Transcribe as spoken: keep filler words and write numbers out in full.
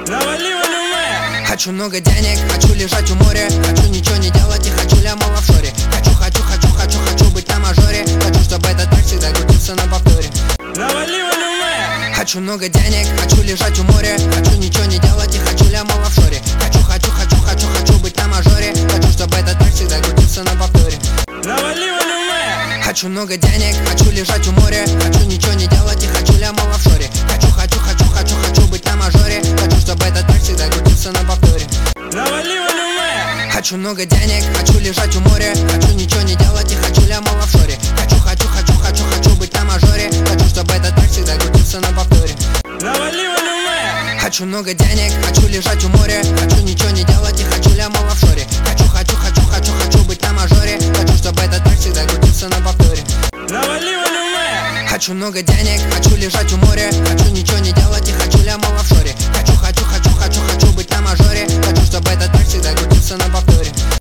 Навали валюме. Хочу много денег, хочу лежать у моря. Хочу ничего не делать и хочу ляму в офшоре. Хочу, хочу, хочу, хочу, хочу быть на мажоре. Хочу, чтобы этот трек всегда крутился на повторе. Навали валюме. Хочу много денег, хочу лежать у моря. Хочу ничего не делать и хочу ляму в офшоре. Хочу, хочу, хочу, хочу, хочу быть на мажоре. Хочу, чтобы этот трек всегда крутился на повторе. Навали валюме. Хочу много денег, хочу лежать у моря. Хочу ничего не делать и хочу ляму в офшоре. Хочу, хочу, хочу, хочу, хочу быть на мажоре. Хочу, чтобы этот трек всегда крутился на повторе. Навали валюме. Хочу много денег, хочу лежать у моря. Хочу ничего не делать и хочу ляму в офшоре. Хочу, хочу, хочу, хочу, хочу быть на мажоре. Хочу, чтобы этот трек всегда крутился на повторе. Навали валюме. Хочу много денег, хочу лежать у моря. Хочу ничего не делать и хочу ляму в офшоре. Хочу, хочу, хочу, хочу, хочу быть на мажоре. Хочу, чтобы этот трек всегда крутился на повторе. Навали валюме. Хочу много денег, хочу лежать у моря. Хочу ничего не делать и хочу ляму в офшоре.